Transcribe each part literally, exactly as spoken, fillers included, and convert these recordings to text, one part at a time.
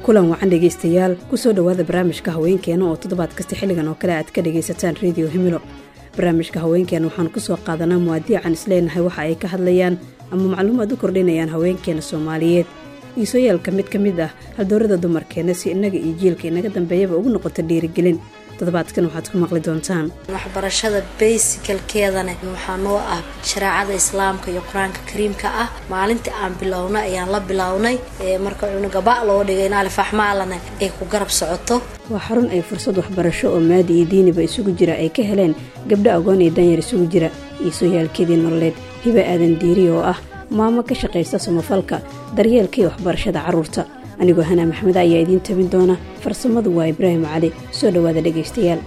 kulan wacan dhegaystayaal kusoo dhawaada barnaamijka haweenkeena oo toddobaad kasta xilligan oo kale aad ka dhagaysataan radio himilo. barnaamijka haweenkeena waxaan kusoo qaadanaa muwaadiican isleenahay waxa ay ka hadlayaan ama macluumaad u kordhinayaan haweenkeena Soomaaliyeed. iisooyaalka mid ka mid ah haldoorada dumarkeena si inaga iyo jiilka inaga dambeeyaba ugu noqoto dhiirigelin. toddobaadkan waxaad ku maqli doontaan waxbarashada basicalkeedana waxaa noo ah shariicada islaamka iyo quraanka kariimka ah. maalintii aan bilownay ayaan la bilownay marka cunuga ba loo dhigay in alif axmaalana ay ku garab socoto. waa xarun ay fursad waxbarasho oo maadi iyo diiniba isugu jira ay ka heleen gabdho agoon iyo danyar isugu jira. iisooyaalkeedii nololeed hiba aadan diiri oo ah maamo ka shaqaysta samafalka daryeelka iyo waxbarashada carruurta. anigoo hana maxmed ayaa idiin tabin doona, farsamadu waa Ibraahim Cali. soo dhawaada dhagaystayaal.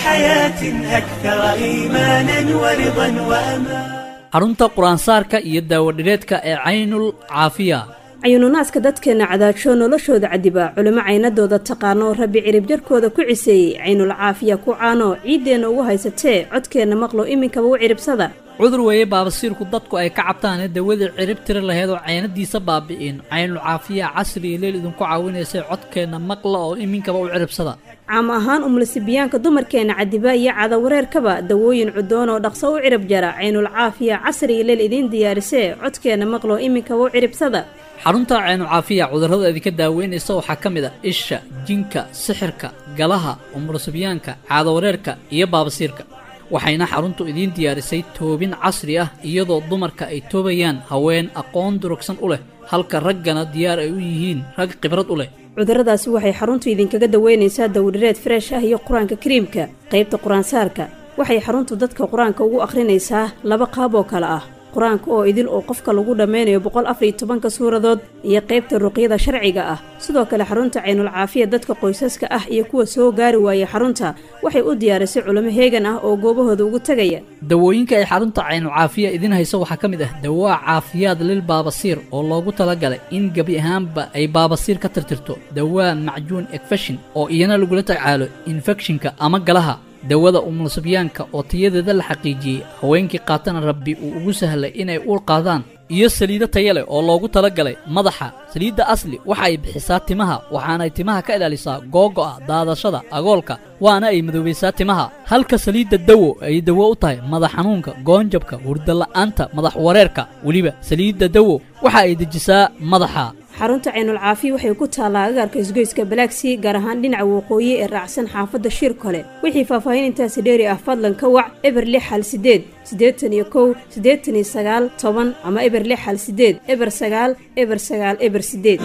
xarunta quraansaarka iyo daawadhireedka ee Caynul Caafiya. cayuununaaska dadkeena cadaajoo noloshooda cadiba culimo caynadooda taqaano rabbi cirib jarkooda ku ciseeyey. Caynul Caafiya ku caano ciideena ugu haysatee codkeena maqlo iminkaba u ciribsada. cudur weeye baabasiirku dadku ay ka cabtaan dawadii cirib tiri lahayd oo caynadiisa baabi'in. Caynul Caafiya casri iyo leel idinku caawinaysa codkeena maqla oo iminkaba u ciribsada. caam ahaan umlasibiyaanka dumarkeena cadiba iyo cada wareerkaba dawooyin cudoon oo dhaqso u cirib jara. Caynul Caafiya casri iyo leel idin diyaarisee codkeena maqlo iminkaba u ciribsada. xarunta Caynul Caafiya cudurrada idinka daaweynaysa waxaa ka mid ah isha, jinka, sixirka, galaha, umlasibiyaanka, cada wareerka iyo baabasiirka. waxayna xaruntu idiin diyaarisay toobin casri ah iyadoo dumarka ay toobayaan haween aqoon durugsan u leh halka raggana diyaar ay u yihiin rag khibrad u leh. cudurradaasi waxay xaruntu idinkaga daweynaysaa dawdhireed fresh ah iyo quraanka kariimka. qaybta quraansaarka waxay xaruntu dadka quraanka ugu akhrinaysaa laba qaab oo kale ah: quraanka oo idil oo qofka lagu dhameynayo boqol afar iyo tobanka suuradood iyo qaybta ruqyada sharciga ah. sidoo kale xarunta Caynul Caafiya dadka qoysaska ah iyo kuwa soo gaari waaya xarunta waxay u diyaarisay culimo heegan ah oo goobahooda ugu tagaya. dawooyinka ay xarunta Caynul Caafiya idin hayso waxaa ka mid ah dawaa caafiyaad lil baabasiir oo loogu talagalay in gabi ahaanba ay baabasiir ka tirtirto, dawaa macjuun infection oo iyana lagula tacaalo infectionka ama galaha, dawada umulsibiyaanka oo tayadeeda la xaqiijiyey haweenkii qaatana rabbi uu ugu sahlay inay uur qaadaan, iyo saliida tayo leh oo loogu talagalay madaxa. saliidda asli waxa ay bixisaa timaha waxaana ay timaha ka ilaalisaa googo'a, daadashada, agoolka, waana ay madoobaysaa timaha. halka saliidda dawo ay dawo u tahay madax xanuunka, goonjabka, hurdo la'aanta, madax wareerka. weliba saliidda dawo waxa ay dejisaa madaxa. xarunta Caynul Caafiya waxay ku taalaa agaarka isgoyska Balaaksi, gaar ahaan dhinaca waqooyi ee raacsan xaafadda Shirkole. wixii faahfaahin intaasi dheeri ah fadlan ka wac eber lix hal sideed siddeetan iyo kow siddeetan iyo sagaal toban ama eber lix hal sideed eber sagaal eber sagaal eber sideed.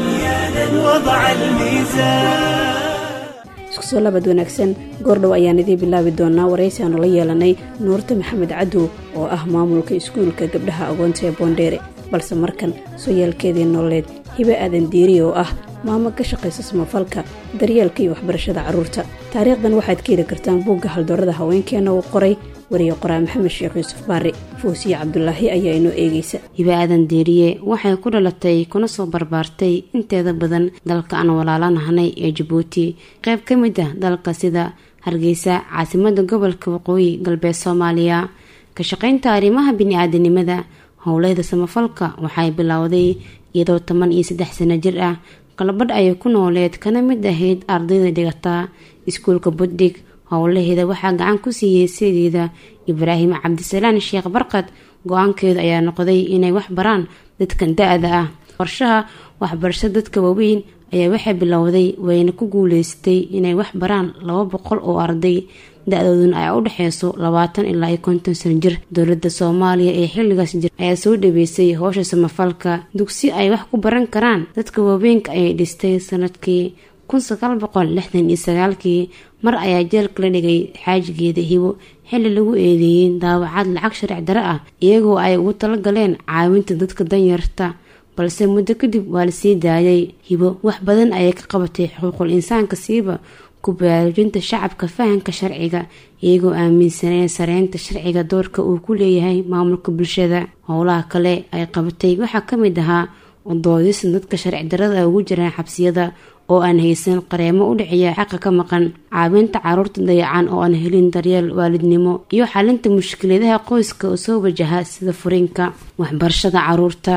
isku soo labad wanaagsan. goordhow ayaan idiin bilaabi doonaa waraysi aanu la yeelanay Nuurta Maxamed Cadow oo ah maamulka iskuulka gabdhaha agoonta ee Boondheere. balse markan sooyaalkeedii nololeed hiba aadan diiri oo ah maamo ka shaqaysa samafalka daryeelka iyo waxbarashada carruurta. taariikhdan waxaad ka heli kartaan buugga haldoorada haweenkeena uu qoray wariye qoraa maxamed sheekh yuusuf baari. Foosiye Cabdulaahi ayaa inoo eegaysa. hiba aadan diiriye waxay ku dhalatay kuna soo barbaartay inteeda badan dalka aan walaalanahnay ee Jabuuti, qayb ka mid ah dalka sida Hargeysa, caasimada gobolka waqooyi galbeed Soomaaliya. ka shaqaynta arrimaha bini'aadanimada howleeda samafalka waxay bilowday iyadoo toban iyo saddex sano jir ah. qalabadh ayay ku nooleed kana mid ahayd ardayda dhigata iskuulka Buddig. howlaheeda waxaa gacan ku siiyey sideeda Ibraahim Cabdisalaan Sheekh Barqad. go-aankeedu ayaa noqday inay wax baraan dadkan da-da ah. qorshaha waxbarashada dadka waaweyn ayaa waxay bilowday wayna ku guuleystay inay wax baraan laba boqol oo arday da-dooduna ay u dhexeyso labaatan ilaa iyo konton sano jir. dowladda Soomaaliya ee xilligaas jir ayaa soo dhaweysay howsha samafalka. dugsi ay wax ku baran karaan dadka waaweynka ayay dhistay sanadkii kun sagaal boqol lixdan iyo sagaalkii. mar ayaa jeelka la dhigay xaajigeeda Hibo xilli lagu eedeeyey daawacad lacag sharci darro ah iyagoo ay ugu talagaleen caawinta dadka danyarta, balse muddo kadib waa la sii daayay. Hibo wax badan ayay ka qabatay xuquuqul insaanka, siiba ku baraarujinta shacabka fahanka sharciga iyagoo aaminsaneen sareynta sharciga doorka uu ku leeyahay maamulka bulshada. howlaha kale ay qabatay waxaa ka mid ahaa doodista dadka sharci darrada ugu jiraan xabsiyada oo aan haysan qareemo u dhiciya xaqa ka maqan, caawinta carruurta dayacan oo aan helin daryeel waalidnimo, iyo xalinta mushkiladaha qoyska oo soo wajaha sida furiinka. waxbarashada carruurta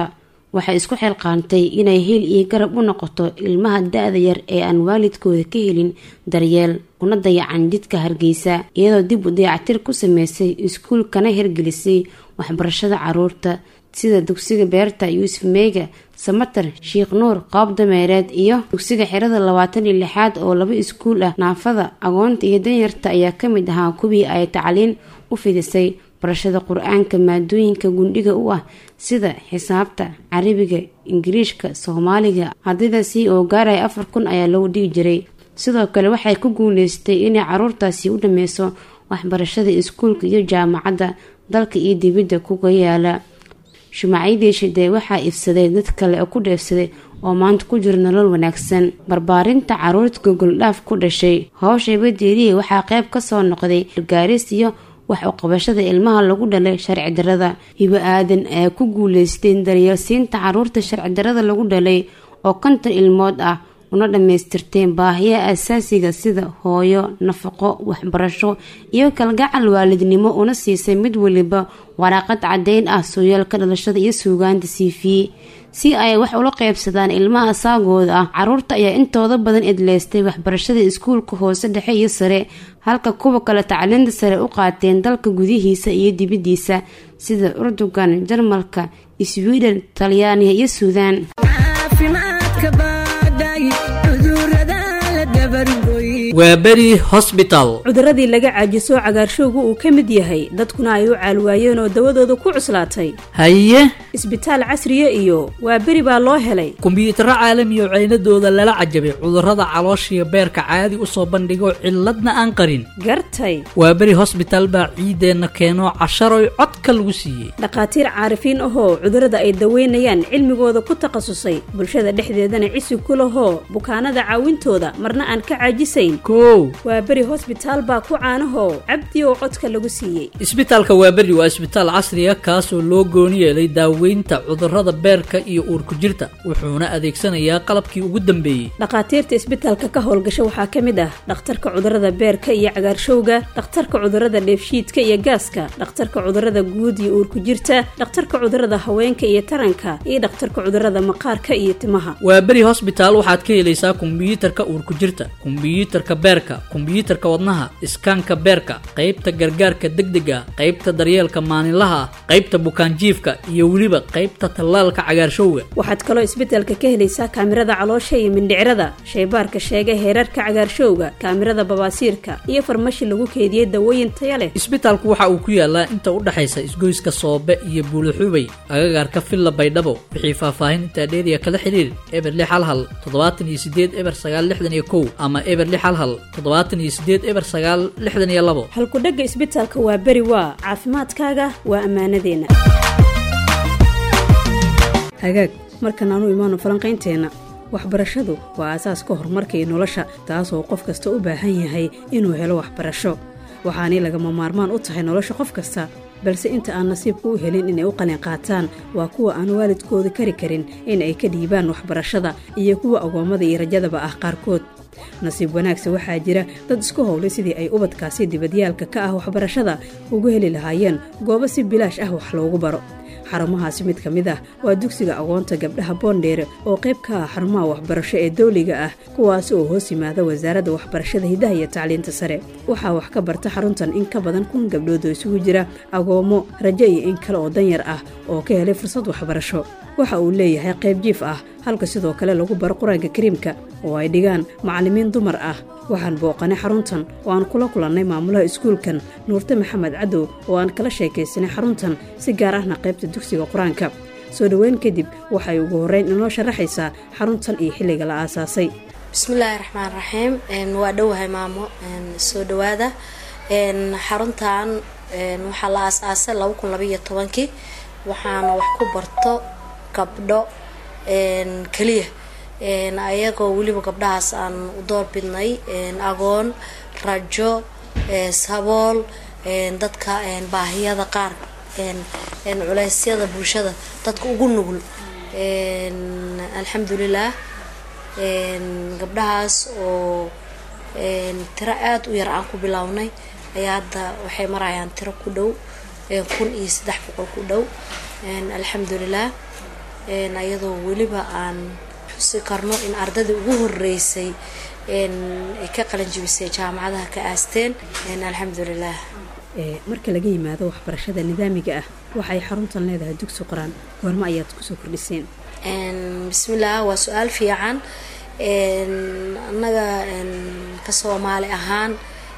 waxay isku xilqaantay inay hil iyo garab u noqoto ilmaha da-da yar ee aan waalidkooda ka helin daryeel una dayacan jidka Hargeysa iyadoo dib u dayactir ku sameysay iskuulkana hirgelisay waxbarashada caruurta sida dugsiga beerta Yuusuf Meega Samatar Sheekh Nuur Qaab Dameereed iyo dugsiga xirada labaatan iyo lixaad oo laba iskuul ah naafada agoonta iyo danyarta ayaa ka mid ahaa kuwii ay tacliin u fidisay barashada qur-aanka maadooyinka gundhiga u ah sida xisaabta carabiga ingiriishka soomaaliga ardaydaasi oo gaaraya afar kun ayaa lagu dhigi jiray sidoo kale waxay ku guuleystay inay caruurtaasi u dhameyso waxbarashada iskuulka iyo jaamacadda dalka iyo dibadda kuga yaala shumacyadii shidee waxaa ifsaday dad kale oo ku dheefsaday oo maanta ku jira nolol wanaagsan barbaarinta caruurta gogoldhaaf ku dhashay howsha badeeriye waxaa qayb kasoo noqday gargaaris iyo wax u qabashada ilmaha lagu dhalay sharci darada hibo aadan ayaa ku guuleystay daryeelsiinta caruurta sharci darada lagu dhalay oo konton ilmood ah una dhamaystirteen baahiyaha asaasiga sida hooyo nafaqo waxbarasho iyo kalgacal waalidnimo una siisay mid waliba waraaqad cadeyn ah sooyaalka dhalashada iyo suugaanta siifiye si ay wax ula qaybsadaan ilmaha saagooda ah caruurta ayaa intooda badan idleystay waxbarashada iskuulka hoose dhexe iyo sare halka kuwa kale tacliinta sare u qaateen dalka gudihiisa iyo dibadiisa sida Urdugan Jarmalka Sweden Talyaaniga iyo Suudaan waa beri hospital cuduradii laga caajiso cagaarshowgu uu ka mid yahay dadkuna ay u caalwaayeen oo dawadooda ku cuslaatay haye isbitaal casriye iyo waa beri baa loo helay kumbiyuutarro caalami oo ceynadooda lala cajabay cudurrada calooshiya beerka caadi u soo bandhigo cilladna aan qarin gartay waa beri hospital baa ciideenna keeno casharoy codka lagu siiyey dhaqaatiir caarifiin ahoo cudurrada ay daweynayaan cilmigooda ku takhasusay bulshada dhexdeedana cisi ku lahoo bukaanada caawintooda marna aan ka caajisayn kow waa beri hospital baa ku caanahoo cabdi oo codka lagu siiyey isbitaalka waa beri waa isbitaal casriya kaasoo loo gooni yeelay daaweynta cudurrada beerka iyo uurku jirta wuxuuna adeegsanayaa qalabkii ugu dambeeyey dhaqaatiirta isbitaalka ka howlgasha waxaa ka mid ah dhakhtarka cudurrada beerka iyo cagaarshowga dhakhtarka cudurrada dheefshiidka iyo gaaska dhakhtarka cudurrada guud iyo uurku jirta dhakhtarka cudurrada haweenka iyo taranka iyo dhakhtarka cudurrada maqaarka iyo timaha waa beri hospital waxaad ka helaysaa kumbiyuutarka uurku jirta kumbiyuutarka beerka kumbiyuutarka wadnaha iskaanka beerka qaybta gargaarka degdega qaybta daryeelka maalinlaha qaybta bukaanjiifka iyo weliba qaybta tallaalka cagaarshowga waxaad kaloo isbitaalka ka helaysaa kaamirada caloosha iyo mindhicirada shaybaarka sheega heerarka cagaarshowga kaamirada babaasiirka iyo farmashi lagu keediyey dawooyin taya leh isbitaalku waxa uu ku yaalaa inta u dhaxaysa isgoyska soobe iyo buulaxubay agagaarka villa baydhabo wixii faahfaahin intaa dheeriya kala xiriir eber lix hal hal toddobaatan iyo sideed eber sagaal lixdan iyo kow ama eber lix hal hal toddobaatan iyo sideed eber sagaal lixdan iyo labo halkudhagga isbitaalka waa beri waa caafimaadkaaga waa ammaanadeena hagaag markan aanu imaano falanqaynteenna waxbarashadu waa aasaaska horumarka iyo nolosha taasoo qof kasta u baahan yahay inuu helo waxbarasho waxaanay lagama maarmaan u tahay nolosha qof kasta balse inta aan nasiibku u helin inay u qalin qaataan waa kuwa aan waalidkooda kari karin in ay ka dhiibaan waxbarashada iyo kuwa agoommada iyo rajadaba ah qaarkood nasiib wanaagsa waxaa jira dad isku howlay sidii ay ubadkaasi dibadyaalka ka ah waxbarashada ugu heli lahaayeen goobo si bilaash ah wax loogu baro xarumahaasi mid ka mid ah waa dugsiga agoonta gabdhaha boondheere oo qayb ka ah xarumaha waxbarasho ee dawliga ah kuwaasi oo hoos yimaada wasaaradda waxbarashada hidaha iyo tacliinta sare waxaa wax ka barta xaruntan in ka badan kun gabdhood oo isugu jira agoomo rajo iyo in kale oo danyar ah oo ka helay fursad waxbarasho waxa uu leeyahay qayb jiif ah halka sidoo kale lagu baro qur-aanka kariimka oo ay dhigaan macallimiin dumar ah waxaan booqanay xaruntan oo aan kula kulannay maamulaha iskuulkan nuurte maxamed cadow oo aan kala sheekaysanay xaruntan si gaar ahna qaybta dugsiga qur-aanka soo dhoweyn kadib waxay ugu horreyn inoo sharaxaysaa xaruntan iyo xilliga la aasaasay bismillaahi raxmaan raxiim waa dhowahay maamo soo dhowaada xaruntan waxaa la aasaasay laba kun labaiyo tobankii waxaana wax ku barto gabdho keliya ayagoo weliba gabdhahaas aan u doorbidnay agoon rajo sabool dadka baahiyada qaar culeysyada bulshada dadka ugu nugul alxamdulilah gabdhahaas oo tiro aada u yar aan ku bilownay ayaa hadda waxay marayaan tiro ku dhow kun iyo saddex boqol ku dhow alxamdulilah ayadoo weliba aan xusi karno in ardayda ugu horeysay ay ka qalin jibisay jaamacadaha ka aasteen alxamdulilah. marka laga yimaado waxbarashada nidaamiga ah waxay xaruntan leedahay dugsi quraan goorma ayaad kusoo kordhiseen? bismillaah, waa su-aal fiican. annaga ka Soomaali ahaan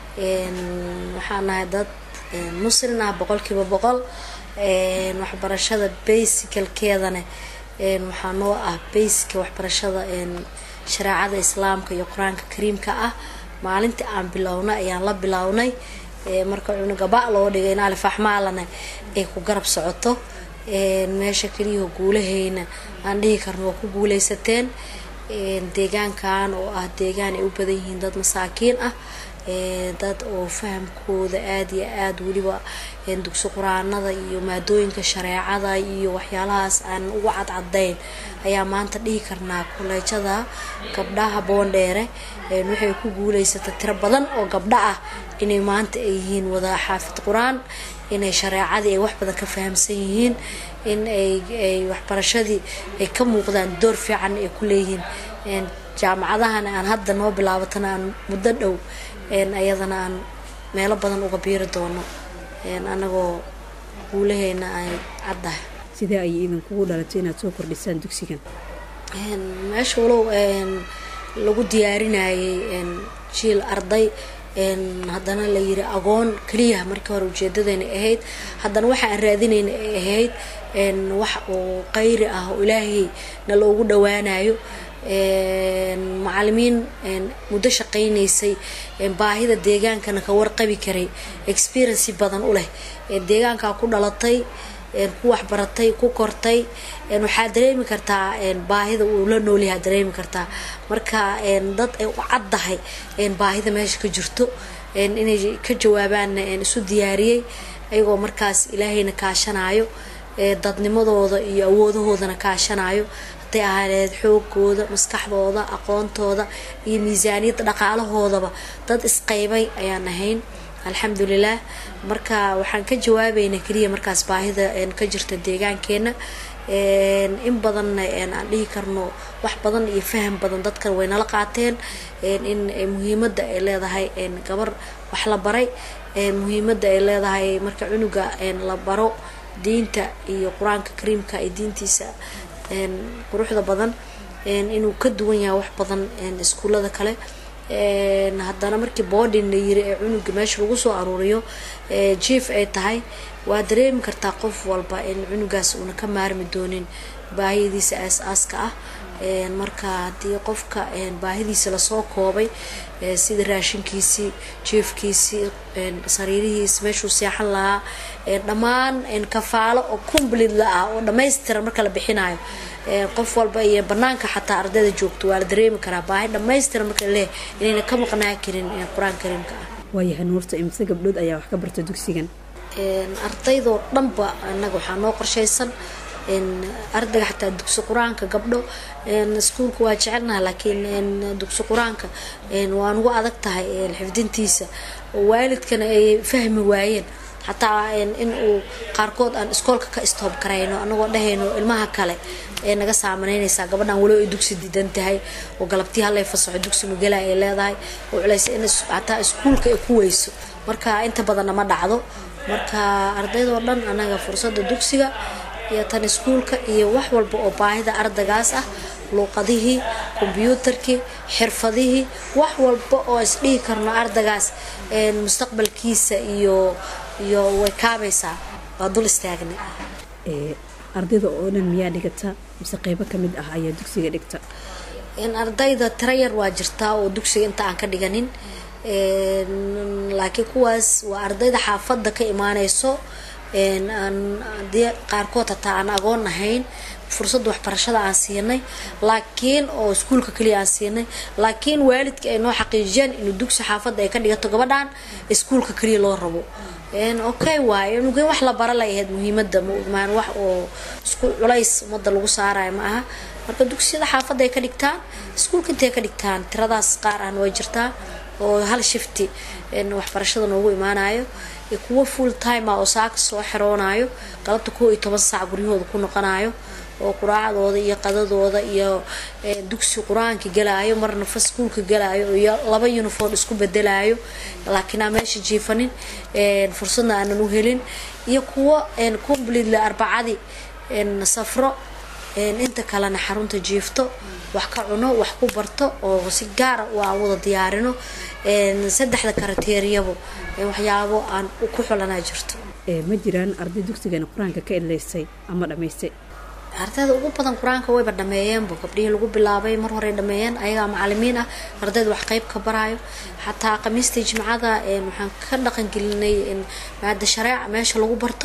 waxaan nahay dad muslim ah boqolkiiba boqol. waxbarashada basicalkeedana waxaa noo ah basic waxbarashada shareecada islaamka iyo quraanka kariimka ah. maalintii aan bilownay ayaan la bilownay marka cunuga ba loo dhigay in alif axmaalana ay ku garab socoto. meesha kaliya guulahayna aan dhihi karno waa ku guuleysateen. deegaankan oo ah deegaan ay u badan yihiin dad masaakiin ah, dad oo fahamkooda aad iyo aad weliba dugsi quraanada iyo maadooyinka shareecada iyo waxyaalahaas aan ugu cadcadayn ayaa maanta dhihi karnaa kuleejada gabdhaha Boondheere waxay ku guuleysatay tiro badan oo gabdha ah inay maanta ay yihiin wada xaafid quraan, inay shareecadii ay wax badan ka fahamsan yihiin, in ay ay waxbarashadii ay ka muuqdaan door fiican ay ku leeyihiin. jaamacadahan aan hadda noo bilaabatana aan muddo dhow ayadana aan meelo badan uga biiri doono anagoo guulahayna ay caddahay. sidee ay idin kugu dhalatay inaad soo kordhisaan dugsigan? meesha walow lagu diyaarinayay jiil arday haddana la yiri agoon kaliya markii hore ujeedadayna ahayd, haddana waxa aan raadinayna ay ahayd wax oo qayri ah oo ilaahay na loogu dhawaanayo. macallimiin muddo shaqaynaysay baahida deegaankana ka warqabi karay, experience badan u leh, deegaanka ku dhalatay, ku wax baratay, ku kortay, waxaa dareemi kartaa baahida uu la nool yahay dareemi kartaa. marka dad ay u caddahay baahida meesha ka jirto inay ka jawaabaan isu diyaariyay ayagoo markaas ilaahayna kaashanayo, dadnimadooda iyo awoodahoodana kaashanayo, haday ahaaneed xoogooda, maskaxdooda, aqoontooda iyo miisaaniyada dhaqaalahoodaba dad isqaybay ayaan ahayn alxamdulilah. marka waxaan ka jawaabaynaa kaliya markaas baahida ka jirta deegaankeena. in badan aan dhihi karno wax badan iyo faham badan dadkan way nala qaateen in muhiimada ay leedahay gabar wax la baray, muhiimada ay leedahay marka cunuga la baro diinta iyo quraanka kariimka ay diintiisa quruxda badan inuu ka duwan yahay wax badan iskuulada kale. haddana markii boarding la yiri ee cunuga meesha lagu soo aruuriyo chief ay tahay waa dareemi kartaa qof walba in cunugaas una ka maarmi doonin baahidiisa aas-aaska ah. marka hadii qofka baahidiisa lasoo koobay sida raashinkiisii, jiifkiisii, sariirihiisa, meeshuu seexan lahaa, dhammaan kafaalo oo complete la ah oo dhammaystiran marka la bixinayo qof walba iyo banaanka xataa ardayda joogto waa la dareemi karaa baahi dhammaystiran marka la leeyahay inayna ka maqnaa karin quraan kariimka ah. waayahay Nuurta, imse gabdhood ayaa wax ka barta dugsigan? ardaydoo dhanba annaga waxaa noo qorshaysan ardayga xataa dugsi quraanka gabdho iskuulka waa jecelnahay, laakiin dugsi quraanka waa ugu adag tahay xifdintiisa oo waalidkana ay fahmi waayeen hataa in uu qaarkood aan iskoolka ka stop karayno anagoo dhahayno ilmaha kale ee naga saamaynaysa gabadhan walo ay dugsi diidan tahay oo galabtii hal ay fasaxo dugsi magala ay leedahay oo culays in hataa iskuulka ay ku weyso. marka inta badan ma dhacdo. marka ardaydoo dhan anaga fursadda dugsiga iyo tan iskuulka iyo wax walba oo baahida ardaygaas ah, luqadihii, kombiyuutarkii, xirfadihii, wax walba oo isdhihi karno ardaygaas mustaqbalkiisa iyo iyo way kaabaysaa waa dul istaagnay. ardayda oo dhan miyaa dhigata mise qaybo ka mid ah ayaa dugsiga dhigta? ardayda tiro yar waa jirtaa oo dugsiga inta aan ka dhiganin, laakiin kuwaas waa ardayda xaafadda ka imaanayso qaarkood hataa aan agoon ahayn fursadda waxbarashada aan siinay, laakiin oo iskuulka kaliya aan siinay, laakiin waalidka ay noo xaqiijiyeen inuu dugsi xaafadda ay ka dhigato gabadhan iskuulka kaliya loo rabo. okay waaye inuu wax la bara lahayd muhiimada ma wax oo isku culays umada lagu saarayo ma aha. marka dugsiyada xaafadda ay ka dhigtaan, iskuulka intay ka dhigtaan tiradaas qaar aan way jirtaa oo hal shifti waxbarashada noogu imaanayo, kuwa full time oo saaka soo xiroonayo galabta koob iyo toban saac guryahooda ku noqonayo oo quraacdooda iyo qadadooda iyo dugsi quraanka galaayo marna faskuulka galaayo iyo laba uniform isku bedelayo laakiin aan meesha jiifanin fursadna aanan u helin iyo kuwa completely arbacadi safro inta kalena xarunta jiifto wax ka cuno wax ku barto oo si gaar ah wada diyaarino saddexda karateeriyabo waxyaabo aan ku xulanaa jirto ma jiraan arday dugsigan quraanka ka ilaysay ama dhameystay ardayda ugu badan quraanka way badhameeyeen gabdhihii lagu bilaabay mar hore dhameeyeen ayaga macallimiin ah ardayda wax qayb ka baraayo xataa qamiista jimcada waxaan ka dhaqan gelinay in maada shariica meesha lagu barto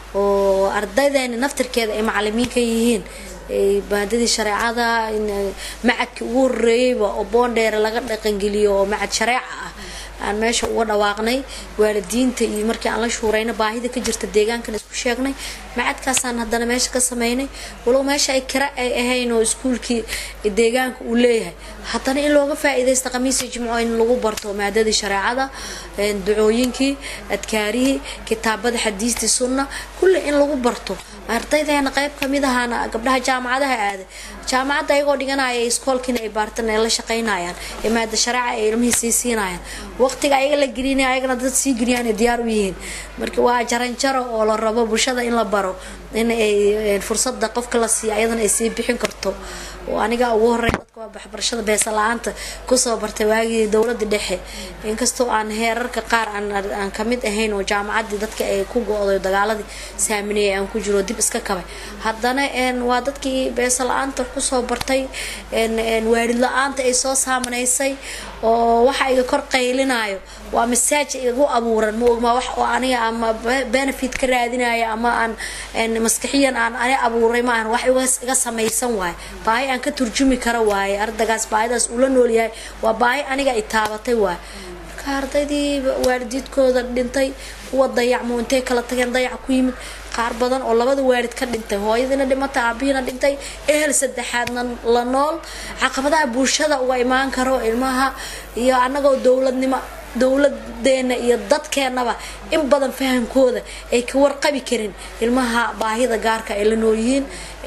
oo ardaydeena naftirkeeda ay macallimiin ka yihiin maadadii shariicada macadkii ugu horeeyay oo Boondheere laga dhaqan geliyo oo macad shariica ah aan meesha uga dhawaaqnay waalidiinta iyo markii aan la shuurayna baahida ka jirta deegaanka isku sheegnay macadkaasaan haddana meesha ka sameynay walow meesha ay kira ay ahayn oo iskuulkii deegaanka uu leeyahay haddana in looga faa'iideysto qamiis jimco in lagu barto maadadii shariicada ducooyinkii adkaarihii kitaabada xadiista sunna kulli in lagu barto ardaydeena qayb kamid ahana gabdhaha jaamacadaha aad jaamacada ayagoo dhiganaya iskoolkina ay baartan ay la shaqeynayaan ee maada shariica ay ilmihiisa siinayaan waqtiga ayaga la gelinay ayagana dad sii geliyaan diyaar u yihiin marka waa jaran jaro oo la rabo bulshada in la baro in ay fursada qofka la siiyo ayadana ay sii bixin karto oo aniga ugu horeey dadka waxbarashada beesa la'aanta ku soo bartay waagii dawladda dhexe inkastoo aan heerarka qaar aan aan kamid ahayn oo jaamacadii dadka ay ku go'day dagaaladii saameeyay aan ku jiro dib iska kabay haddana een waa dadkii beesa la'aanta ku soo bartay een een waalid la'aanta ay soo saamaysay oo waxa ay kor qaylinayo waa message igu abuuran ma ogma wax oo aniga ama benefit ka raadinayo ama aan een maskaxiyan aan ani abuuray ma aan wax iga samaysan waay baahi aan ka turjumi karo waay ardagaas baahidaas ula nool yahay waa baahi aniga ay taabatay waay marka ardaydii waalidiidkooda dhintay kuwa dayacmo intee kala tageen dayac ku yimid qaar badan oo labada waalid ka dhintay hooyadina dhimatay aabihina dhintay ehel saddexaadna la nool caqabadaha bulshada uga imaan karo ilmaha iyo anagoo dawladnimo dawladeena iyo dadkeenaba in badan fahamkooda ay ka warqabi karin ilmaha baahida gaarka ay la nool yihiin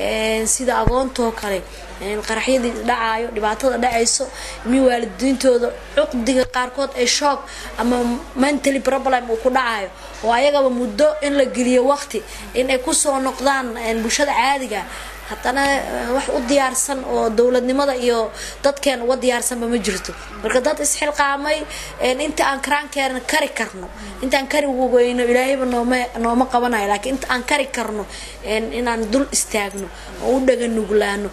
sida agoonto kale qaraxyadii dhacaayo dhibaatada dhacayso mi waalidiintooda cuqdiga qaarkood ay shock ama mentally problem uu ku dhacayo oo ayagaba muddo in la geliyo waqti in ay ku soo noqdaan bulshada caadiga haddana wax u diyaarsan oo dawladnimada iyo dadkeen uga diyaarsanba ma jirto marka dad isxilqaamay inta aan karaankeena kari karno inta aan kari weyno ilaahayba nooma nooma qabanayo laakiin inta aan kari karno inaan dul istaagno oo u dhagan nuglaano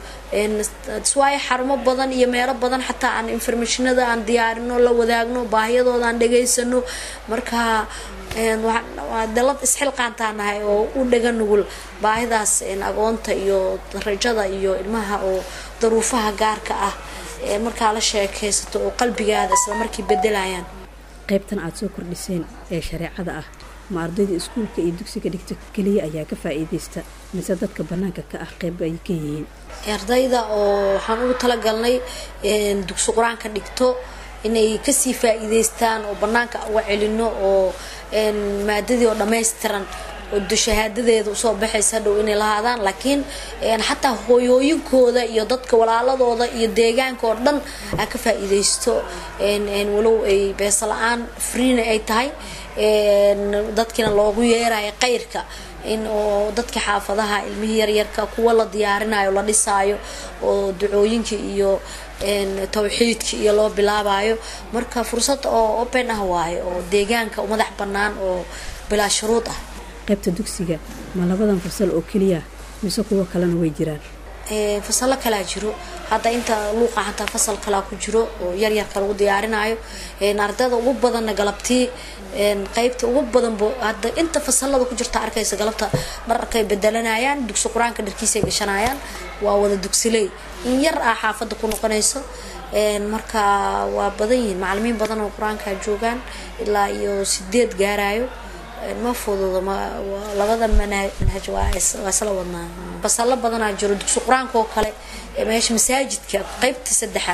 sway xarumo badan iyo meelo badan xataa aan informationada aan diyaarino la wadaagno baahiyadooda aan dhageysano marka een waa dalad isxilqaantaanahay oo u dhagan nugul baahidaas in agoonta iyo rajada iyo ilmaha oo daruufaha gaarka ah ee marka la sheekaysto oo qalbigaada isla markii bedelayaan qaybtan aad soo kordhiseen ee shariicada ah ma ardayda iskuulka iyo dugsiga dhigta kaliya ayaa ka faa'iideysta mise dadka banaanka ka ah qayb ay ka yihiin ardayda oo waxaan ugu talagalnay in dugsi quraanka dhigto inay ka sii faa'iideystaan oo banaanka uga celino oo een maadadii oo dhameystiran oo shahaadadeedu soo baxaysa dhow inay lahaadaan laakiin een xataa hooyooyinkooda iyo dadka walaaladooda iyo deegaanka oo dhan ka faa'iideysto een een walow ay beesa la'aan free ay tahay een dadkina loogu yeerayo qayrka in oo dadka xaafadaha ilmihii yar yarka kuwa la diyaarinayo la dhisaayo oo ducooyinka iyo een tawxiidka iyo loo bilaabayo marka fursad oo open ah waayo oo deegaanka madax banaan oo bilaa shuruud ah qaybta dugsiga ma labadan fasal oo kaliya mise kuwa kalena way jiraan ee fasal kala jiro hadda inta luuqa xataa fasal kala ku jiro oo yar yar kala u diyaarinayo ee ardayda ugu badan galabtii een qaybta ugu badan hadda inta fasalada ku jirta arkaysa galabta markay bedelanayaan dugsi quraanka dharkiisa gashanayaan waa wada dugsilay in yar ah xaafada ku noqonayso een marka waa badan yihiin macallimiin badan oo quraanka joogan ilaa iyo sideed gaarayo ma fududo ma labada manhaj waa isla wadnaa basal badan jiro dugsi quraanka oo kale meesha masaajidka qaybta saddexaad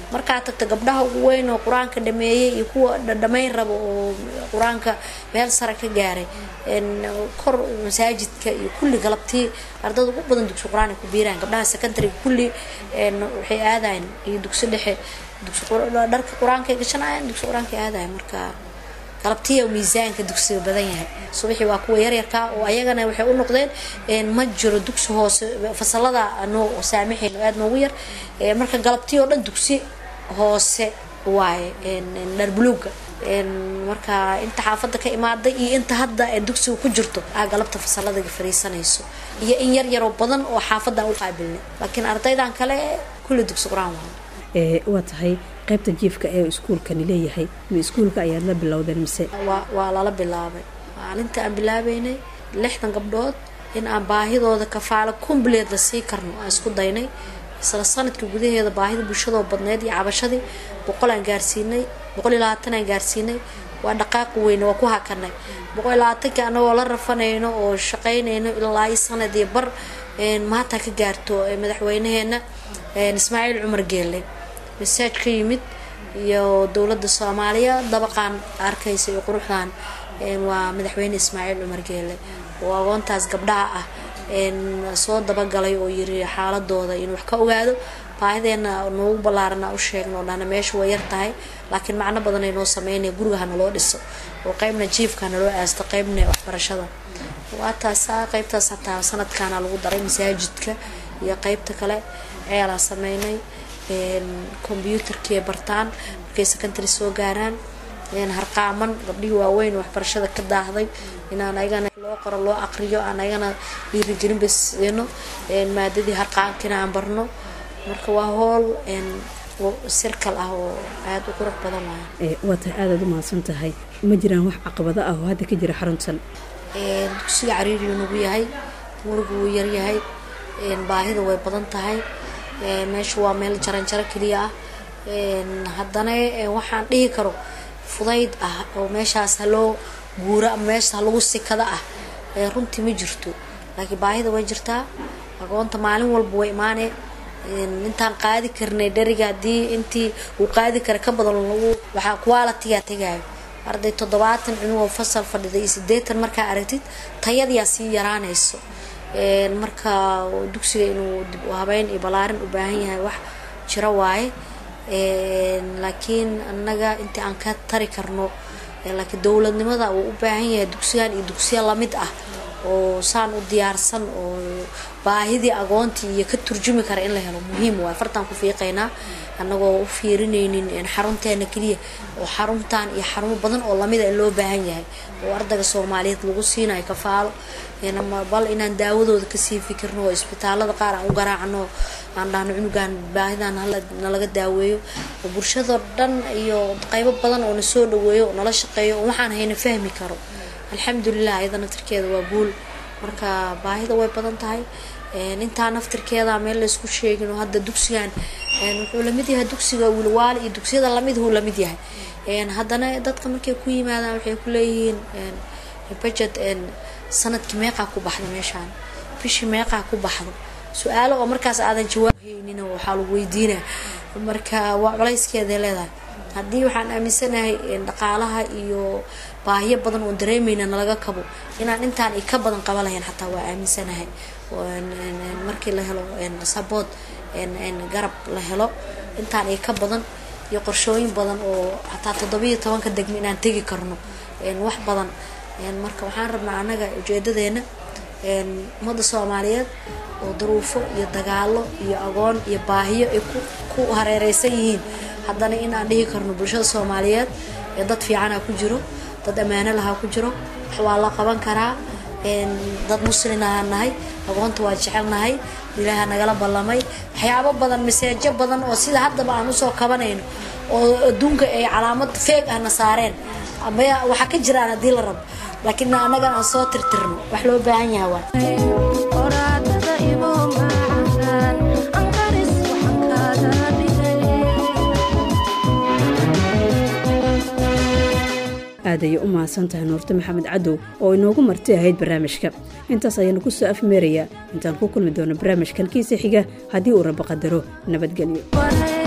markaa tagta gabdhaha ugu weyn oo qur-aanka dhameeyey iyo kuwa dhamayn rabo oo qur-aanka meel sare ka gaaray kor masaajidka iyo kulli galabtii ardada ugu badan dugsi qur-aan ay ku biiraan gabdhaha secondary kulli waxay aadayaan iyo dugsi dhexe dugsi dharka qur-aanka ay gashanayaan dugsi qur-aanka ay aadayaan marka galabtii miisaanka dugsiga badan yahay subaxii waa kuwa yar yarka oo ayagana waxay u noqdeen ma jiro dugsi hoose fasalada noo saamixin aad noogu yar marka galabtii oo dhan dugsi hoose waaye dhar buluuga marka inta xaafada ka imaaday iyo inta hadda ee dugsiga ku jirto aa galabta fasalada fariisanayso iyo in yar yar oo badan oo xaafada u qaabilnay laakiin ardaydan kale kulli dugsi quraan waa ee waa tahay qaybta jiifka ee iskuulkani leeyahay ma iskuulka ayaa la bilowday mise waa waa la bilaabay maalinta aan bilaabaynay lixdan gabdhood in aan baahidooda kafaalo complete la sii karno aan isku daynay isla sanadka gudaheeda baahida bulshada badneed iyo cabashadii boqol aan gaarsiinay boqol iyo labaatan aan gaarsiinay waa dhaqaaq weyn waa ku hakanay boqol iyo labaatan ka anagoo la rafanayno oo shaqaynayno ilaa sanad iyo bar maanta ka gaarto madaxweynaheena Ismaaciil Cumar Geelle message ka yimid iyo dawladda Soomaaliya dabaqan arkaysa iyo quruxdan waa madaxweyne Ismaaciil Cumar Geelle oo aqoontaas gabdhaha ah soo dabagalay oo yiri xaaladooda in wax ka ogaado baahideena noogu balaarana u sheegno dhana meesha way yar tahay laakiin macna badan ay noo sameeyeen guriga naloo dhiso oo qaybna jiifka naloo aasto qaybna waxbarashada waa taas qaybtaas hataa sanadkan lagu daray masaajidka iyo qaybta kale ee la sameeyay computerkii bartaan markay secondary soo gaaraan een harqaaman gabdhii waaweyn waxbarashada ka daahday inaan ayagana loo qoro loo aqriyo aan ayagana dhiirigelin basino een maadadii harqaankina aan barno marka waa hool een circle ah oo aad u qurux badan ee wata aad u maasan tahay ma jiraan wax caqabado ah oo hadda ka jira xaruntan ee dugsiga cariiriyo nagu yahay murug uu yar yahay een baahida way badan tahay ee meesha waa meel jaran jaran kaliya ah een haddana waxaan dhihi karo fudayd ah oo meeshaas loo guura meesha lagu sikada ah ee runtii ma jirto laakiin baahida way jirtaa aqoonta maalin walba way imaanay intaan qaadi karnay dariga hadii intii uu qaadi kara ka badan lagu waxa quality tagay arday toddobaatan inuu fasal fadhiday sideetan marka aragtid tayada si yaraanayso een marka dugsiga inuu dib u habeyn iyo balaarin u baahan yahay wax jira waaye een laakiin annaga inta aan ka tari karno laakiin dawladnimada uu u baahan yahay dugsigan iyo dugsiga la mid ah oo saan u diyaarsan oo baahidii aqoontii iyo ka turjumi kara in la helo muhiim waa fartan ku fiiqeynaa annagoo u fiirinaynin in xarunteena kaliya oo xaruntan iyo xarumo badan oo lamid ah loo baahan yahay oo ardayga Soomaaliyeed lagu siinayo kafaalo inama bal inaan daawadooda ka sii fikirno oo isbitaalada qaar aan u garaacno aan dhaano cunugan baahidan laga daaweeyo oo bulshada dhan iyo qaybo badan oo soo dhaweeyo oo nala shaqeeyo waxaan hayna fahmi karo alxamdulillah ayadana tirkeeda waa guul marka baahida way badan tahay een inta naftirkeeda meel la isku sheegin oo hadda dugsigan een wuxuu la mid yahay dugsiga wiilwaal iyo dugsiyada la mid uu la mid yahay een haddana dadka markay ku yimaadaan waxay ku leeyihiin een budget een sanadkii meeqa ku baxdo meeshaan bishii meeqa ku baxdo su'aalo oo markaas aadan jawaab haynin waxa lagu weydiinaa marka waa culayskeeda leedahay haddii waxaan aaminsanahay in dhaqaalaha iyo baahiyo badan oo dareemayna laga kabo inaan intaan ka badan qaban lahayn xataa waa aaminsanahay markii la helo support in garab la helo intaan ka badan iyo qorshooyin badan oo xataa toddoba iyo toban ka degmo inaan tagi karno wax badan marka waxaan rabnaa anaga ujeedadeena ummadda Soomaaliyeed oo duruufo iyo dagaalo iyo aqoon iyo baahiyo ay ku hareeraysan yihiin haddana in aan dhihi karno bulshada Soomaaliyeed ee dad fiican ah ku jiro dad amaano laha ku jiro wax la qaban karaa een dad muslimiin ah nahay aqoonta waa jecelnahay ilaaha nagala ballamay waxyaabo badan message badan oo sida hadda aan u soo kabanayno oo adduunka ay calaamad feeg ah na saareen ama waxa ka jiraan hadii la rabo laakiin anaga aan soo tirtirno wax loo baahan yahay waa aadayo u maasantahay Nuurta Maxamed Cadow oo inoogu martay ahayd barnaamijka intaas ayaan ku soo afmeeraya intaan ku kulmi doono barnaamijkan kiisa xiga hadii uu rabo qadaro nabadgelyo.